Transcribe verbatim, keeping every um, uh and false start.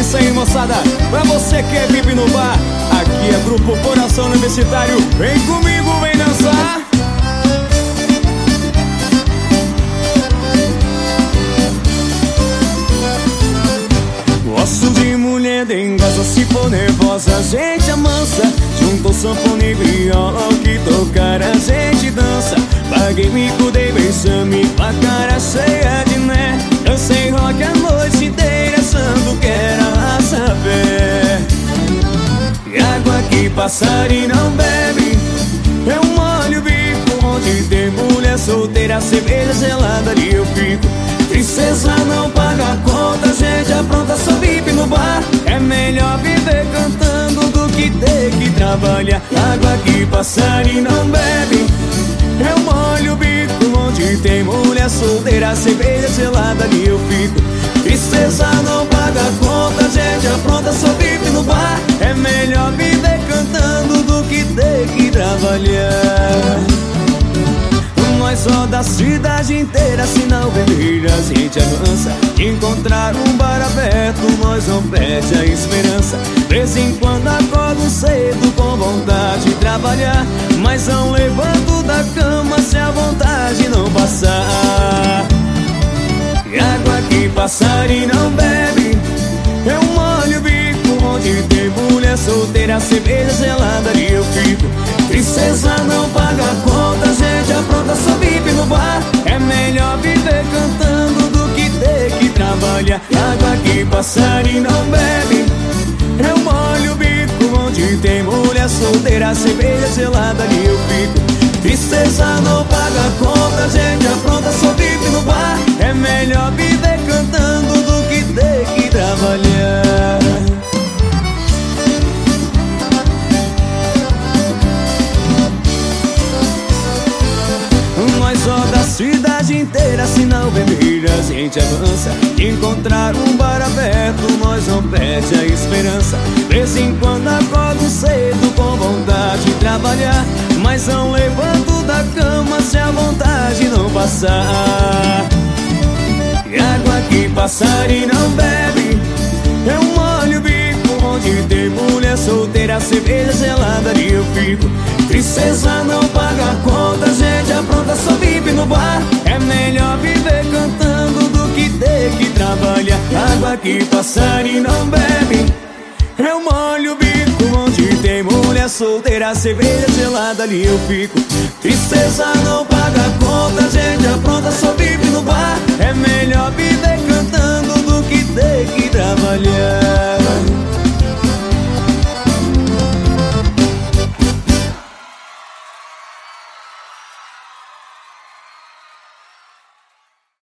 isso aí, moçada. Pra você que é V I P no bar, aqui é Grupo Coração Universitário. Vem comigo, vem dançar. Gosto de mulher em casa, se for nervosa a gente amansa. Juntou sanfona e viola, o que tocar a gente dança. Paguei mico, dei beijame com a cara cheia de né. Dancei rock a noite inteira, achando que era a saber. E água que passarinho não bebe, eu molho o bico. Onde tem mulher solteira, cerveja gelada ali eu fico. Tristeza não paga a conta, gente apronta, só V I P no bar. É melhor viver cantando do que ter que trabalhar. Água que passarinho não bebe, eu molho o bico. Onde tem mulher solteira, cerveja gelada ali eu fico. Tristeza não paga a conta, gente apronta, só V I P no bar. É melhor viver cantando do que ter que trabalhar. Nós só da cidade inteira, sinal vermelho a gente avança. Encontrar um bar aberto, nós não perde a esperança. Vez em quando acordo cedo com vontade de trabalhar, mas não levanto da cama se a vontade não passar. E água que passarinho não bebe, eu molho o bico. Onde tem mulher solteira, cerveja gelada ali eu fico. Tristeza não paga a conta, gente apronta, só V I P no bar. É melhor viver cantando do que ter que trabalhar. Água que passarinho não bebe, eu molho o bico. Onde tem mulher solteira, cerveja gelada ali eu fico. Tristeza não paga a conta, gente apronta, só V I P no bar. É melhor viver cantando do que ter que trabalhar. Nós só da cidade inteira, sinal vermelho a gente avança. Encontrar um bar aberto, nós não perde a esperança. Vez em quando acordo cedo com vontade de trabalhar, mas não levanto da cama se a vontade não passar. E água que passarinho não bebe, eu molho o bico. Onde tem mulher solteira, cerveja gelada ali eu fico. Tristeza não paga a conta, gente apronta, só V I P no bar. É melhor viver cantando do que ter que trabalhar. Água que passarinho não bebe, eu molho o bico. Onde tem mulher solteira, cerveja gelada ali eu fico. Tristeza não paga a conta, gente apronta, só V I P